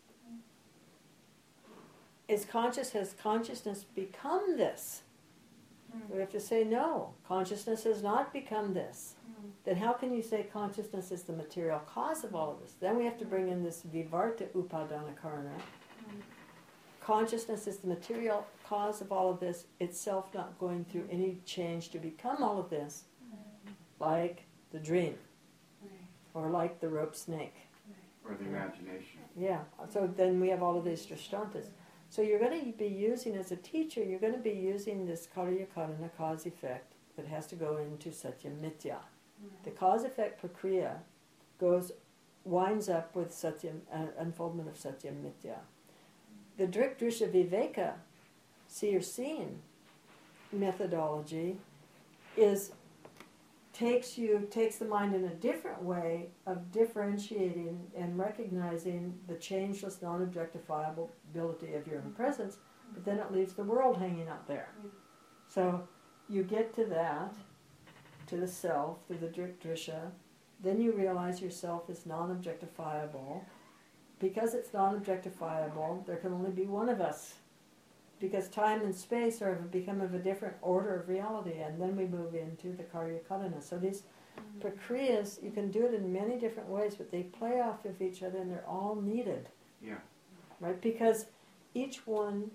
is conscious, has consciousness become this? Mm. We have to say, no, consciousness has not become this. Mm. Then how can you say consciousness is the material cause of all of this? Then we have to bring in this vivarta upadana karana. Mm. Consciousness is the material cause of all of this, itself not going through any change to become all of this, like the dream, Right. or like the rope snake. Or the imagination. Yeah, so then we have all of these drashtantas. So you're going to be using, as a teacher, you're going to be using this karya karana, cause effect, that has to go into satyam mithya. The cause effect prakriya goes, winds up with satyam, uh, unfoldment of satyam mithya. The drik drisha viveka, see or seen methodology, is takes you takes the mind in a different way of differentiating and recognizing the changeless, non-objectifiability of your own presence, but then it leaves the world hanging out there. So you get to that, to the self, through the drik drisha, then you realize yourself is non-objectifiable. Because it's non-objectifiable, there can only be one of us. Because time and space are become of a different order of reality, and then we move into the karya karana. So these prakriyas, you can do it in many different ways, but they play off of each other, and they're all needed, Yeah. right? Because each one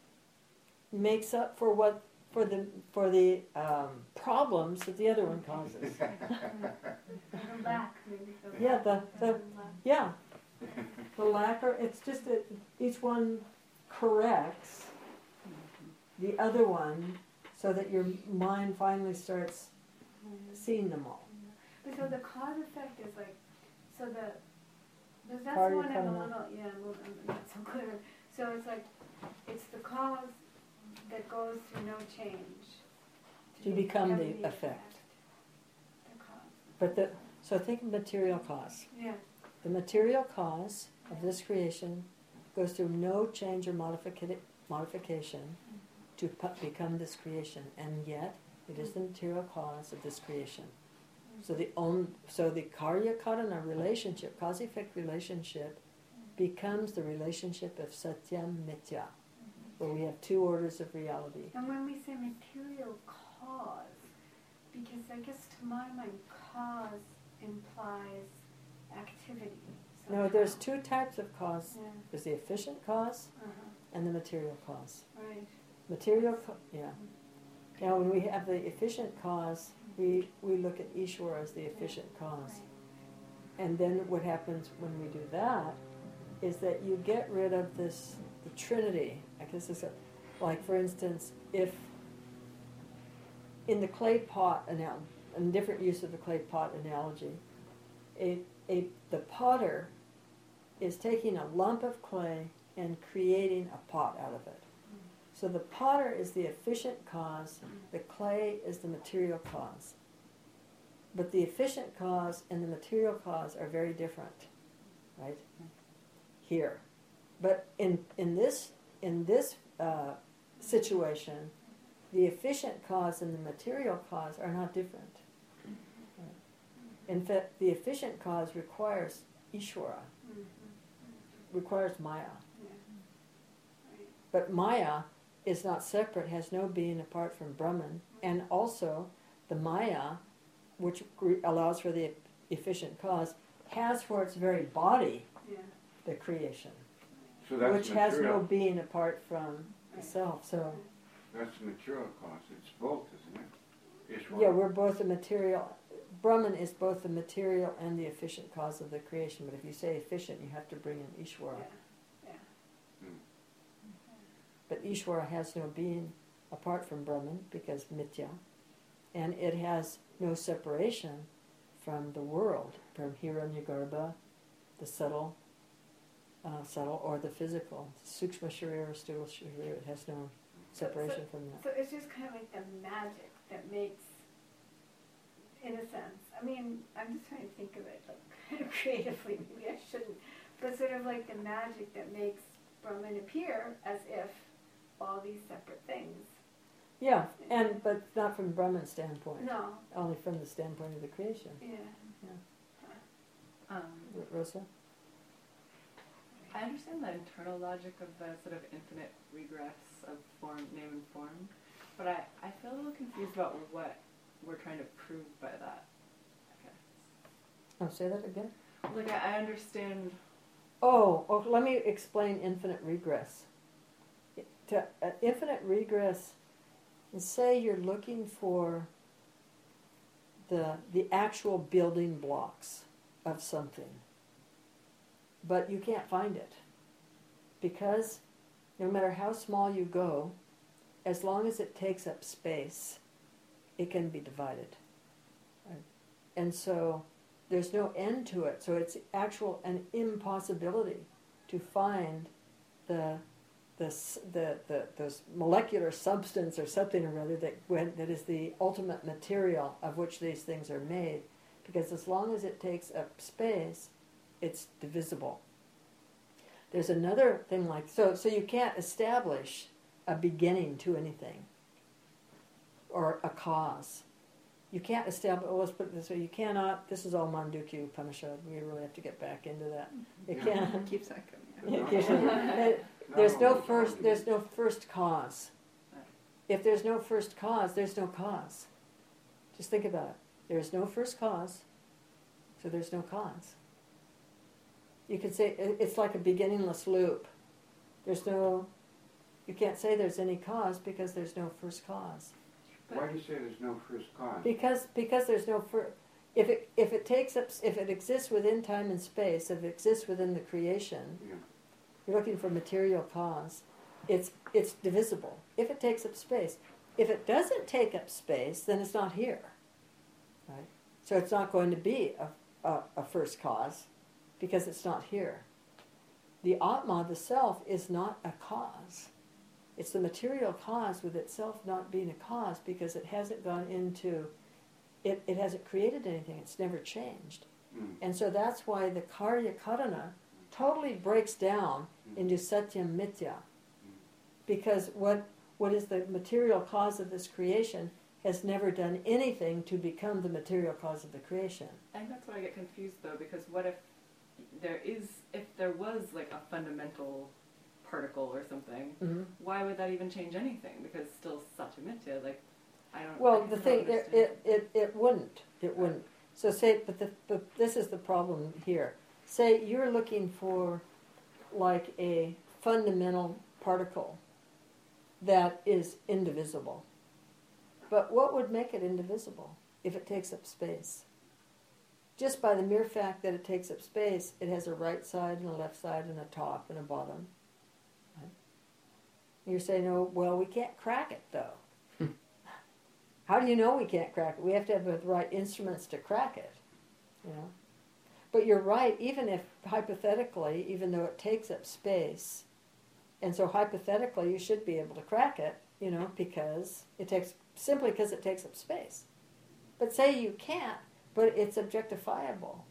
makes up for what for the for the um, problems that the other one causes. The lack, maybe. The Yeah, lack. the the lack. yeah, the lacquer. It's just that each one corrects the other one, so that your mind finally starts seeing them all. But so the cause effect is like, so the, because that's Karya one I'm a karana. little, yeah, I'm, a little, I'm not so clear. So it's like, it's the cause that goes through no change. To become the effect. The cause. But the so think of material cause. Yeah. The material cause of this creation goes through no change or modifica- modification to pu- become this creation, and yet it is the material cause of this creation. So the on, so the karya karana relationship, cause-effect relationship, becomes the relationship of satyam mithya, where we have two orders of reality. And when we say material cause, because I guess to my mind, cause implies activity. No, there's two types of cause. Yeah. There's the efficient cause Uh-huh. and the material cause. Right. Material, co- yeah. Now, when we have the efficient cause, we, we look at Ishwara as the efficient cause. And then what happens when we do that is that you get rid of this, the Trinity. I guess it's a, like, for instance, if in the clay pot analogy, a different use of the clay pot analogy, a, a, the potter is taking a lump of clay and creating a pot out of it. So the potter is the efficient cause, the clay is the material cause. But the efficient cause and the material cause are very different, right? Here. But in, in this, in this uh, situation, the efficient cause and the material cause are not different. In fact, the efficient cause requires Ishwara, requires Maya. But Maya is not separate, has no being apart from Brahman, and also the Maya, which re- allows for the efficient cause, has for its very body Yeah. the creation, So that's which the has material, no being apart from the self. So, that's the material cause. It's both, isn't it? Ishwara. yeah, we're both a material, Brahman is both the material and the efficient cause of the creation. But if you say efficient, you have to bring in Ishvara. Yeah. Yeah. But Ishvara has no being apart from Brahman because Mithya. And it has no separation from the world, from Hiranyagarbha, the subtle, uh, subtle or the physical. Sukshma Sharira, Sthula Sharira, it has no separation so, from that. So it's just kind of like the magic that makes, in a sense, I mean, I'm just trying to think of it like kind of creatively, maybe I shouldn't, but sort of like the magic that makes Brahman appear as if all these separate things. Yeah, and but not from Brahman's standpoint. No. Only from the standpoint of the creation. Yeah. Um, Rosa? I understand the internal logic of the sort of infinite regress of form, name and form, but I, I feel a little confused about what we're trying to prove by that, I guess. Oh, say that again? Like, I, I understand... Oh, oh, let me explain infinite regress. To, uh, infinite regress is, say you're looking for the the actual building blocks of something, but you can't find it because no matter how small you go, as long as it takes up space, it can be divided. Right? And so there's no end to it. So it's actual an impossibility to find the the the, the this molecular substance or something or other that when, that is the ultimate material of which these things are made, because as long as it takes up space, it's divisible. There's another thing like so so you can't establish a beginning to anything or a cause. You can't establish, well, let's put it this way, you cannot, this is all Mandukya Upanishad, we really have to get back into that. You Yeah. can't, It keeps on coming. it gives you- there's no first, there's no first cause. If there's no first cause, there's no cause. Just think about it. There's no first cause, so there's no cause. You could say it's like a beginningless loop. There's no, you can't say there's any cause because there's no first cause. Why do you say there's no first cause? Because because there's no first. If it if it takes up if it exists within time and space, if it exists within the creation, Yeah. you're looking for material cause. It's it's divisible. If it takes up space, if it doesn't take up space, then it's not here. Right. So it's not going to be a a, a first cause, because it's not here. The Atma, the self, is not a cause. It's the material cause with itself not being a cause because it hasn't gone into, it, it hasn't created anything. It's never changed. Mm. And so that's why the Karya Karana totally breaks down into Satyam Mithya. Because what what is the material cause of this creation has never done anything to become the material cause of the creation. I think that's why I get confused, though, because what if there is, if there was, like, a fundamental particle or something, Mm-hmm. why would that even change anything? Because it's still such a mitya, like, I don't Well, I the don't thing, it, understand. it, it, it wouldn't. It wouldn't. So say, but, the, but this is the problem here. Say you're looking for like a fundamental particle that is indivisible. But what would make it indivisible if it takes up space? Just by the mere fact that it takes up space, it has a right side and a left side and a top and a bottom. Right? You're saying, oh, well, we can't crack it, though. How do you know we can't crack it? We have to have the right instruments to crack it, you know. But you're right, even if hypothetically, even though it takes up space, and so hypothetically you should be able to crack it, you know, because it takes, simply because it takes up space. But say you can't, but it's objectifiable.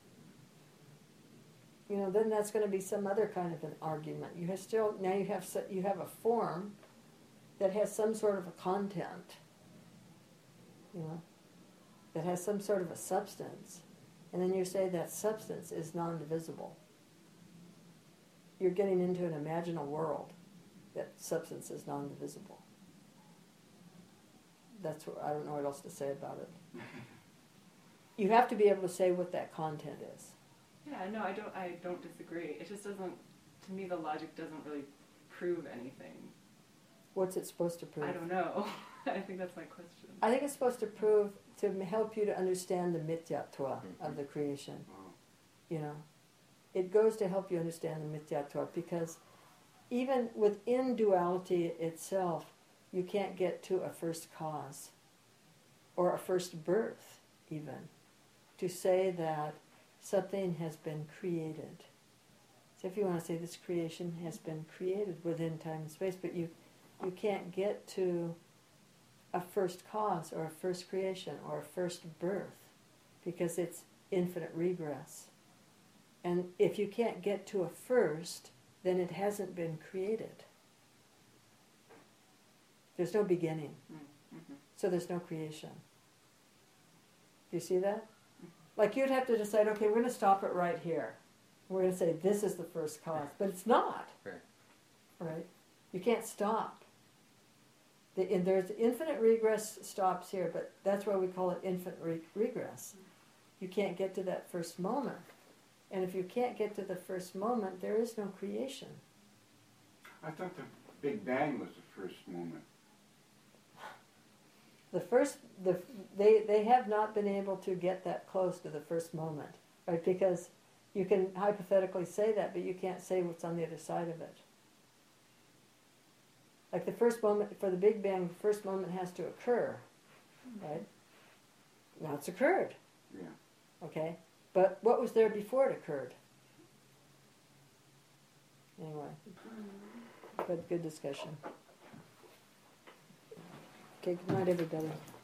You know, then that's going to be some other kind of an argument. You have still, now you have, you have a form that has some sort of a content, you know, that has some sort of a substance, and then you say that substance is non-divisible. You're getting into an imaginal world that substance is non-divisible. That's what, I don't know what else to say about it. You have to be able to say what that content is. Yeah, no, I don't. I don't disagree. It just doesn't. To me, the logic doesn't really prove anything. What's it supposed to prove? I don't know. I think that's my question. I think it's supposed to prove, to m- help you to understand the mityattva of the creation. Wow. You know, it goes to help you understand the mityattva, because even within duality itself, you can't get to a first cause or a first birth, even, to say that something has been created. So if you want to say this creation has been created within time and space, but you you can't get to a first cause or a first creation or a first birth, because it's infinite regress. And if you can't get to a first, then it hasn't been created. There's no beginning, Mm-hmm. so there's no creation. Do you see that? Like you'd have to decide, okay, we're going to stop it right here. We're going to say this is the first cause, but it's not. Right. Right? You can't stop. The, and there's infinite regress stops here, but that's why we call it infinite re- regress. You can't get to that first moment. And if you can't get to the first moment, there is no creation. I thought the Big Bang was the first moment. The first, the, they, they have not been able to get that close to the first moment, right? Because you can hypothetically say that, but you can't say what's on the other side of it. Like the first moment, for the Big Bang, the first moment has to occur, right? Now it's occurred, Yeah. okay? But what was there before it occurred? Anyway, but good discussion. Okay, good night, everybody.